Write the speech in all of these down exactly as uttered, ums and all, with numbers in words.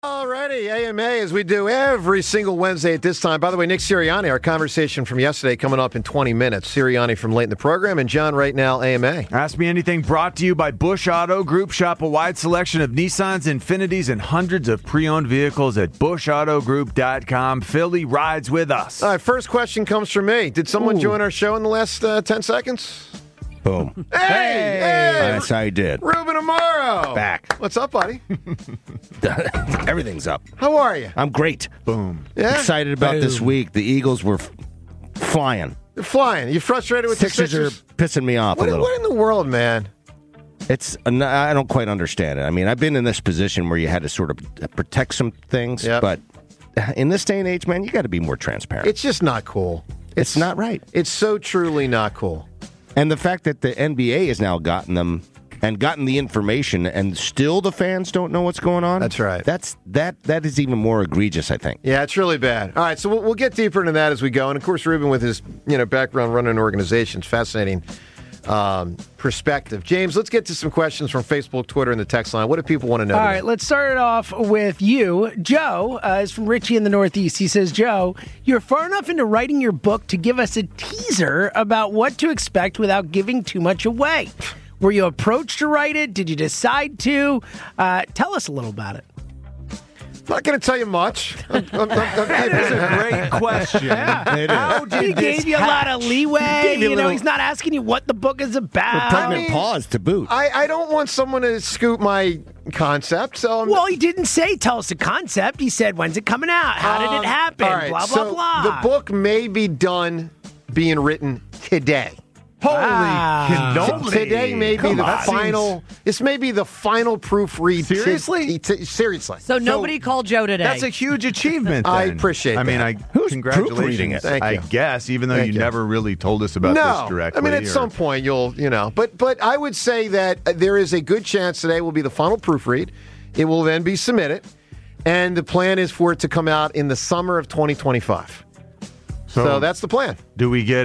Alrighty, A M A, as we do every single Wednesday at this time. By the way, Nick Sirianni, our conversation from yesterday coming up in twenty minutes. Sirianni from late in the program, and John right now, A M A. Ask Me Anything brought to you by Bush Auto Group. Shop a wide selection of Nissans, Infinitis, and hundreds of pre-owned vehicles at bush auto group dot com. Philly rides with us. All right, first question comes from me. Did someone Ooh. join our show in the last uh, ten seconds? Boom. Hey! Hey! Yes, I did. Ruben Amaro. Back. What's up, buddy? Everything's up. How are you? I'm great. Boom. Yeah? Excited about Boom. this week. The Eagles were f- flying. You're flying. You frustrated with Sixers the are Sixers? pissing me off What, a little. what in the world, man? It's I don't quite understand it. I mean, I've been in this position where you had to sort of protect some things, Yep. but in this day and age, man, you got to be more transparent. It's just not cool. It's not right. It's so truly not cool. And the fact that the N B A has now gotten them and gotten the information, and still the fans don't know what's going on. That's right. That's that that is even more egregious, I think. Yeah, it's really bad. All right, so we'll, we'll get deeper into that as we go. And of course, Ruben, with his you know background running organizations, fascinating um, perspective. James, let's get to some questions from Facebook, Twitter, and the text line. What do people want to know? All today? right, let's start it off with you. Joe uh, is from Richie in the Northeast. He says, Joe, you're far enough into writing your book to give us a teaser about what to expect without giving too much away. Were you approached to write it? Did you decide to? Uh, tell us a little about it. I'm not going to tell you much. I'm, I'm, I'm, I'm That is a great question. How did He this gave you a lot of hatch? leeway. Gave you a You know, little- he's not asking you what the book is about. Pregnant mean- pause to boot. I, I don't want someone to scoop my concept. So I'm, Well, he didn't say tell us the concept. He said, when's it coming out? How did um, it happen? all right, blah, blah, so blah. The book may be done being written today. Holy Wow. cannoli. Today may be Come the on. final. This may be the final proofread. to- Seriously? to- seriously. So nobody called Joe today. That's a huge achievement. I then. appreciate I mean, that. I Who's congratulations. proofreading it? Thank I you. guess, even though Thank you, you. never really told us about no, this directly. I mean at or- some point you'll you know, but but I would say that uh, there is a good chance today will be the final proofread. It will then be submitted, and the plan is for it to come out in the summer of twenty twenty-five. So, So- that's the plan. Do we get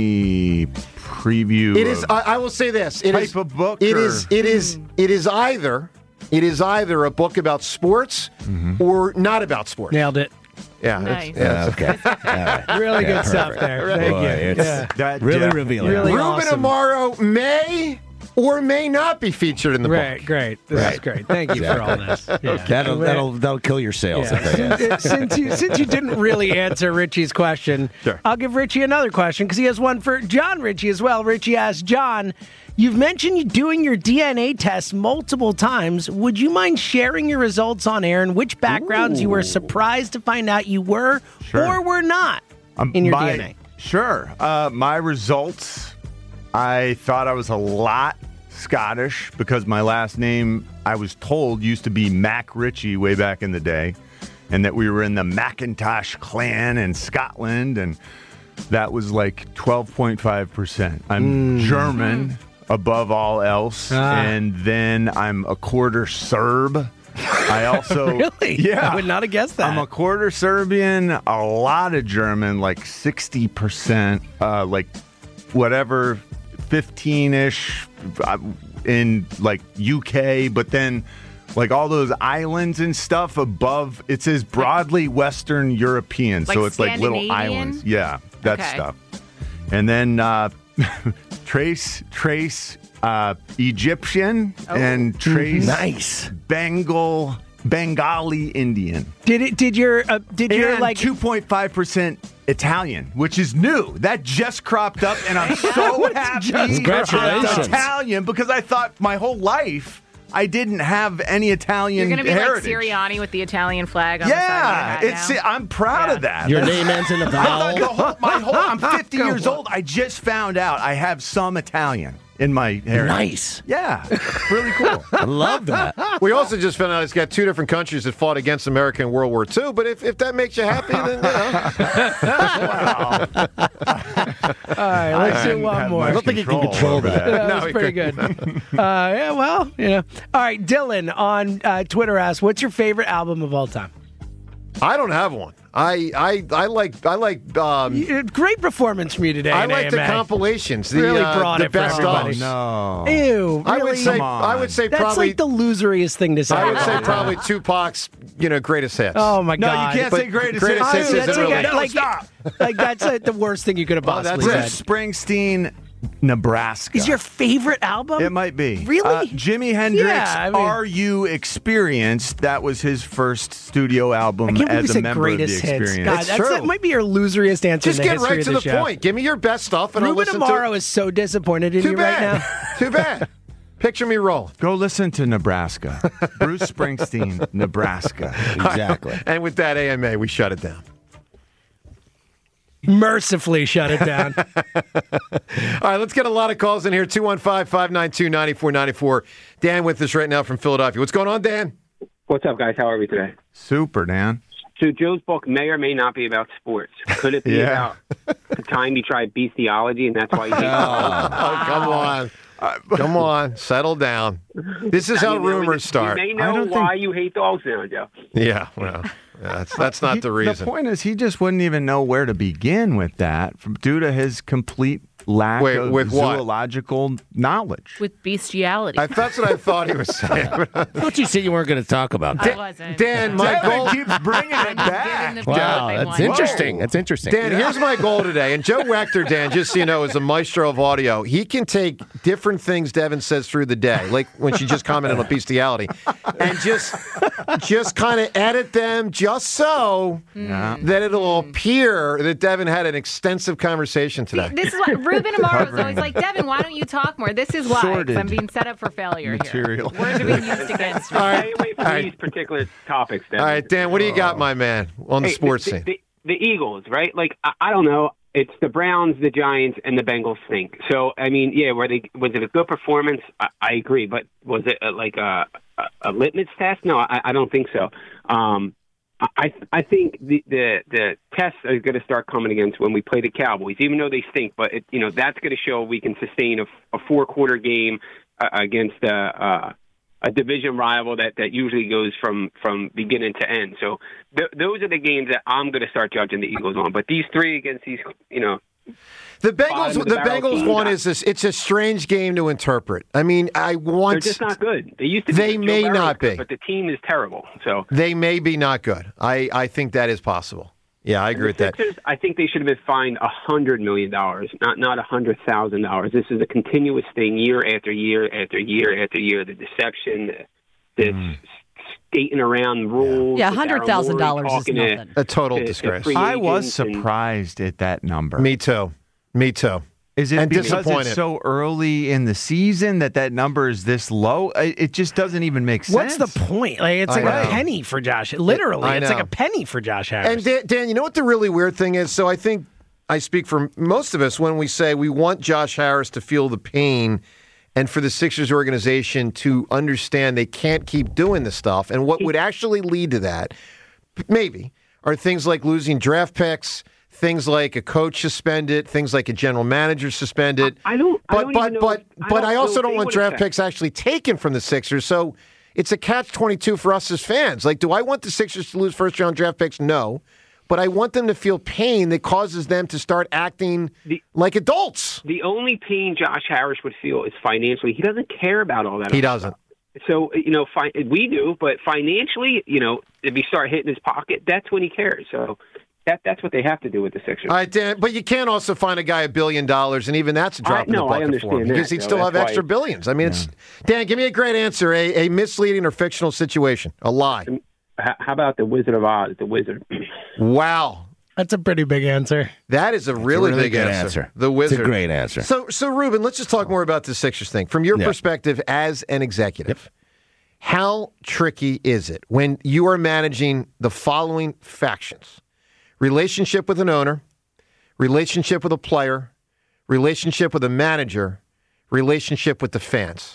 any preview? It is. of- I, I will say this. It Type is, of book, It or- is. It is. It is either. It is either a book about sports or not about sports. Nailed it. Yeah. Nice. it's- yeah, it's- okay. All right. Really Yeah, good stuff perfect. there. Thank Boy, you. it's Yeah. that really def- revealing. Really Ruben awesome. Amaro may or may not be featured in the Right, book. great. This is great. Thank you for all this. Yeah. That'll that'll that'll kill your sales. Yeah. I think. Since, since you since you didn't really answer Richie's question, Sure. I'll give Richie another question because he has one for John Richie as well. Richie asks, John, you've mentioned you doing your D N A test multiple times. Would you mind sharing your results on air and which backgrounds you were surprised to find out you were Sure. or were not Um, in your my- D N A? Sure. Uh, my results, I thought I was a lot Scottish because my last name, I was told, used to be Mac Ritchie way back in the day, and that we were in the Macintosh clan in Scotland, and that was like twelve point five percent. I'm German above all else, Ah. and then I'm a quarter Serb. I also Really? yeah I would not have guessed that. I'm a quarter Serbian, a lot of German, like sixty percent, uh, like whatever, fifteen-ish uh, in like U K, but then like all those islands and stuff above, it says broadly Western European, Like so it's like little Scandinavian? islands. Yeah, that Okay. stuff. And then uh, trace, trace uh, Egyptian Oh. and trace Nice. Bengal, Bengali Indian. Did it? Did your? Uh, did your And like? two point five percent Italian, which is new. That just cropped up, and I'm so happy. Congratulations. It's Italian, because I thought my whole life I didn't have any Italian You're going to be heritage. like Sirianni with the Italian flag on Yeah, the side of your it's. hat now. I'm proud Yeah. of that. Your That's- name ends in a I thought the vowel. whole, my whole. I'm fifty years old. I just found out I have some Italian in my heritage. Nice. Yeah, really cool. I love that. We also just found out it's got two different countries that fought against America in World War Two. But if, if that makes you happy, then you know. All right, let's I do hadn't one had more. much I don't think you can control control over that. That No, was he pretty good. uh, yeah, well, you know. All right, Dylan on uh, Twitter asks, "What's your favorite album of all time?" I don't have one. I I, I like I like um, You- Great performance from you today. I in like A M the A. compilations. The, Really uh, brought the it for best everybody. of. No. Ew, I would really? say Come on. I would say That's probably like the loseriest thing to say. I would say probably Tupac's you know greatest hits. Oh my No, god! you can't But say greatest greatest hits. hits that's isn't like, really- like, stop. like that's like the worst thing you could have Oh, that's possibly it. said. Bruce Springsteen, Nebraska. Is your favorite album? It might be. Really? Uh, Jimi Hendrix, Yeah, I mean- Are You Experienced? That was his first studio album I can't believe you as a said member of the greatest hits. Experience. God, It's that's, true. that might be your loseriest answer. Just in the get right history to of the, the, show. point. Give me your best stuff, and I'll Ruben listen Amaro to. is so disappointed in Too you bad. right now. Too bad. Picture me rolling. Go listen to Nebraska. Bruce Springsteen, Nebraska. Exactly. And with that A M A, we shut it down. Mercifully shut it down. All right, let's get a lot of calls in here. two one five, five nine two, nine four nine four. Dan with us right now from Philadelphia. What's going on, Dan? What's up, guys? How are we today? Super, Dan. So Joe's book may or may not be about sports. Could it be Yeah. about the time he tried bestiology, and that's why he hates Oh, come on. Come on. Settle down. This is how You know, rumors start. You may I know don't why think- you hate dogs now, Joe. Yeah, well, yeah, that's, that's not He- the reason. The point is, he just wouldn't even know where to begin with that from, due to his complete lack Wait, of with what? zoological knowledge. With bestiality. I, that's what I thought he was saying. What you said you weren't going to talk about? I wasn't. Dan, my Devin goal. keeps bringing it back. Giving the Wow, people what they that's want. interesting. That's interesting. Dan, here's my goal today. And Joe Wechter, Dan, just so you know, is a maestro of audio. He can take different things Devin says through the day, like when she just commented on bestiality, and just just kind of edit them just so Yeah. that it'll appear that Devin had an extensive conversation today. This is why Ruben Amaro is always like, Devin, why don't you talk more? This is why. 'cause Sordid I'm being set up for failure material. here. Words are being used against me. All right. Stay away from All right. these particular topics. Devin. All right, Dan, what do you got, my man, on the Hey, sports the, scene? The, the, the Eagles, right? Like, I, I don't know. It's the Browns, the Giants, and the Bengals stink. So, I mean, yeah, were they, was it a good performance? I, I agree. But was it a, like a, a, a litmus test? No, I, I don't think so. Um, I I think the, the, the tests are going to start coming against when we play the Cowboys, even though they stink. But, it, you know, that's going to show we can sustain a, a four-quarter game uh, against a, uh, a division rival that, that usually goes from, from beginning to end. So th- those are the games that I'm going to start judging the Eagles on. But these three against these, you know, The Bengals, bottom of the the barrel Bengals team. one is this. It's a strange game to interpret. I mean, I they're want. just not good. They used to. Be They Joe may Burrow was not good, be. but the team is terrible. So They may be not good. I, I think that is possible. Yeah, I agree with that. Sixers, I think they should have been fined a hundred million dollars, not not a hundred thousand dollars. This is a continuous thing, year after year after year after year. The deception, the, this Mm. skating around rules. Yeah, the one hundred thousand dollars Daryl is Morey talking to- nothing. A total to- to disgrace. free I was agents and- surprised at that number. Me too. Me too. Is it and because disappointed. it's so early in the season that that number is this low? It it just doesn't even make What's sense. the point? Like it's I like a know. penny for Josh. Literally, I it's like know. a penny for Josh Harris. And Dan, Dan, you know what the really weird thing is? So I think I speak for most of us when we say we want Josh Harris to feel the pain and for the Sixers organization to understand they can't keep doing this stuff. And what would actually lead to that, maybe, are things like losing draft picks, things like a coach suspended, things like a general manager suspended. I don't- I But don't but even know but if- I but don't I know also if don't they want would draft affect- picks actually taken from the Sixers. So it's a catch twenty-two for us as fans. Like, do I want the Sixers to lose first round draft picks? No. But I want them to feel pain that causes them to start acting The- like adults. The only pain Josh Harris would feel is financially. He doesn't care about all that. He other doesn't. stuff. So, you know, fi- we do, but financially, you know, if he start hitting his pocket, that's when he cares. So that that's what they have to do with the Sixers. All right, Dan, but you can't also find a guy a billion dollars, and even that's a drop I- in the no, I bucket for him understand that, because he'd Joe. still have That's extra why- billions. I mean, it's Dan. Give me a great answer. A, a misleading or fictional situation. A lie. H- How about the Wizard of Oz, the Wizard? Wow. That's a pretty big answer. That is a really, really big good answer. answer. The It's Wizard. a great answer. So, so Ruben, let's just talk more about the Sixers thing from your Yeah. perspective as an executive. How tricky is it when you are managing the following factions: relationship with an owner, relationship with a player, relationship with a manager, relationship with the fans?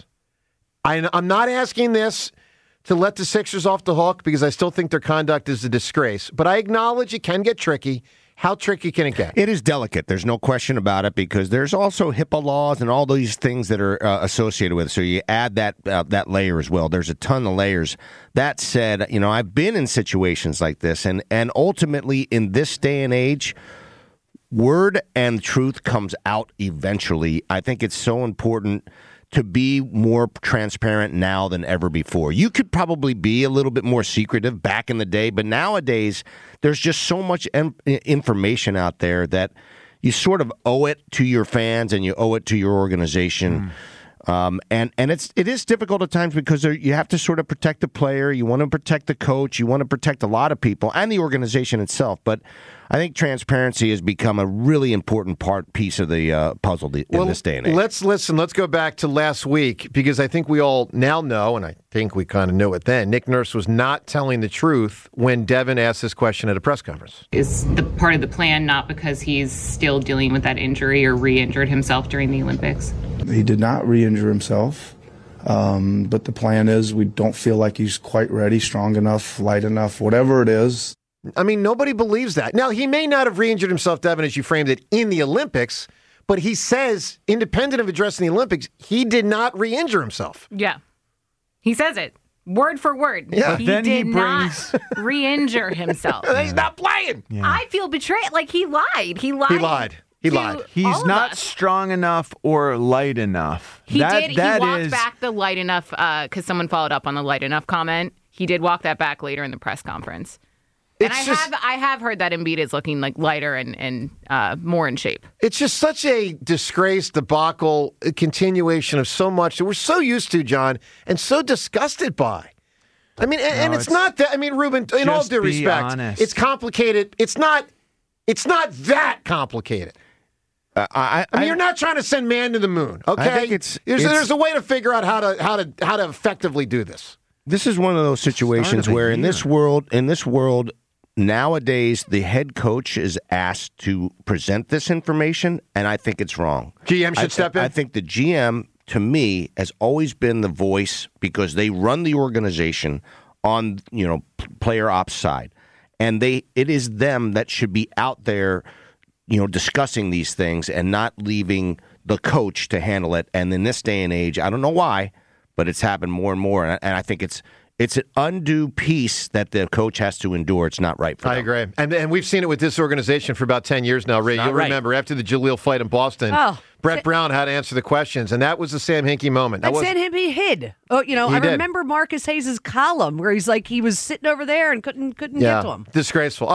I, I'm not asking this to let the Sixers off the hook because I still think their conduct is a disgrace, but I acknowledge it can get tricky How tricky can it get? It is delicate. There's no question about it because there's also HIPAA laws and all these things that are uh, associated with it. So you add that uh, that layer as well. There's a ton of layers. That said, you know, I've been in situations like this, and, and ultimately in this day and age, word and truth comes out eventually. I think it's so important to be more transparent now than ever before. You could probably be a little bit more secretive back in the day, but nowadays there's just so much em- information out there that you sort of owe it to your fans and you owe it to your organization. Mm. Um, and and it's it is difficult at times because there, you have to sort of protect the player, you want to protect the coach, you want to protect a lot of people and the organization itself. But I think transparency has become a really important part piece of the uh, puzzle in well, this day and age. Let's listen. Let's go back to last week because I think we all now know, and I think we kind of knew it then. Nick Nurse was not telling the truth when Devin asked this question at a press conference. Is the part of the plan not because he's still dealing with that injury or re-injured himself during the Olympics? He did not re-injure himself, um, but the plan is we don't feel like he's quite ready, strong enough, light enough, whatever it is. I mean, nobody believes that. Now, he may not have re-injured himself, Devin, as you framed it, in the Olympics, but he says, independent of addressing the Olympics, he did not re-injure himself. Yeah. He says it. Word for word. Yeah. He Then did he brings- not re-injure himself. He's not playing. Yeah. I feel betrayed. Like, he lied. He lied. He lied. He to lied. all He's of not us. strong enough or light enough. He that, did. that he walked is- back the light enough because someone followed up on the light enough comment. He did walk that back later in the press conference. And It's I just- have I have heard that Embiid is looking like lighter and, and uh, more in shape. It's just such a disgrace, debacle, a continuation of so much that we're so used to, John, and so disgusted by. I mean, and, and No, it's, it's- not that. I mean, Ruben, in all Just due be respect, honest. it's complicated. It's not. It's not that complicated. Uh, I, I mean, you're not trying to send man to the moon, okay? I think it's- there's, it's- there's a way to figure out how to how to how to effectively do this. This is one of those situations the where in year. this world, in this world, nowadays the head coach is asked to present this information, and I think it's wrong. G M should I, step in? I think the G M, to me, has always been the voice because they run the organization on, you know, p- player ops side, and they it is them that should be out there, you know, discussing these things and not leaving the coach to handle it. And in this day and age, I don't know why, but it's happened more and more, and I, and I think it's it's an undue piece that the coach has to endure. It's not right for I them. agree, and and we've seen it with this organization for about ten years now. Ray, not you'll right. remember after the Jaleel fight in Boston, Oh. Brett Brown had to answer the questions, and that was the Sam Hinkie moment. That And was said him he hid. Oh, you know, He I did. remember Marcus Hayes' column where he's like he was sitting over there and couldn't couldn't yeah, get to him. disgraceful.